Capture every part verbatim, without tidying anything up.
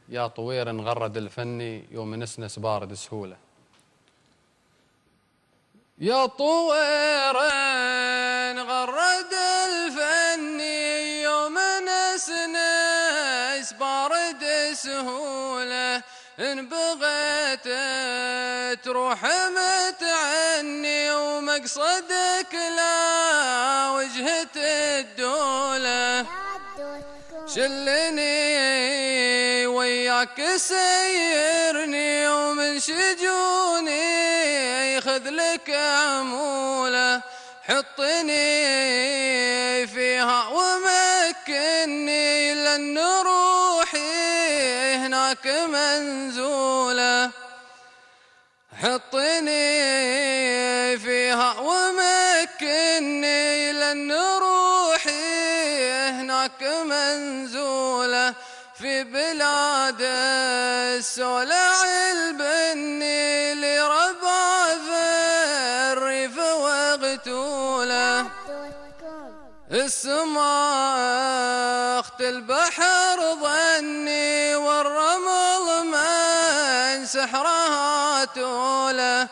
يا طوير غرد الفني يوم نسنس بارد سهولة. يا طوير غرد الفني يوم نسنس بارد سهولة، إن بغيت تروح متعني ومقصدك لا وجهة الدولة، شلني وياك سيرني ومن شجوني خذ لك عمولة، حطني فيها ومكني لأن روحي هناك منزولة، حطني فيها ومكني لأن روحي هناك منزولة، في بلاد السولع البني لربع في الريف وغتولة، السماخت البحر ظني والرمل من سحرها تولة،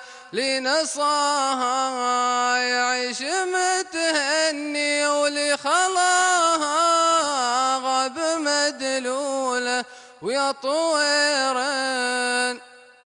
لنصاها يعيش متهني ولخلاها غاب مدلولة، ويا طويرا